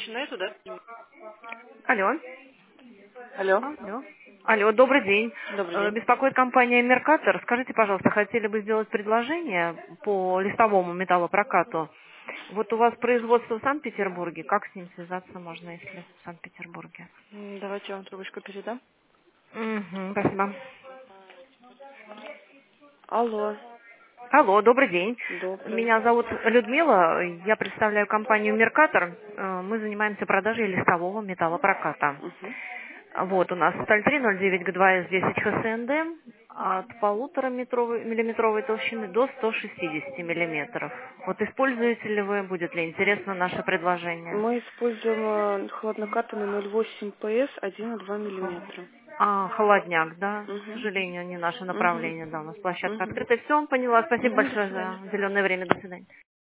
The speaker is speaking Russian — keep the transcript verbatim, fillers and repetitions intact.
на эту, да? Алло. Алло. Алло. Алло, добрый день. Добрый Э, день. Беспокоит компания Меркатор. Скажите, пожалуйста, хотели бы сделать предложение по листовому металлопрокату. Вот у вас производство в Санкт-Петербурге. Как с ним связаться можно, если в Санкт-Петербурге? М, Давайте я вам трубочку передам. Угу, спасибо. Алло. Алло, добрый день. Добрый. Меня зовут Людмила. Я представляю компанию Меркатор. Э, Мы занимаемся продажей листового металлопроката. Угу. Вот, у нас сталь три ноль девять гэ два эс десять ХСНД от полутора метровой, миллиметровой толщины до ста шестидесяти миллиметров. Вот используете ли вы, будет ли интересно наше предложение? Мы используем э, хладнокатанный ноль восемь пэ эс один и два миллиметра. А, холодняк, да? К Угу. сожалению, не наше Угу. направление, да, у нас площадка Угу. открыта. Все, поняла. Спасибо Угу. До большое свидания. за уделенное время. До свидания.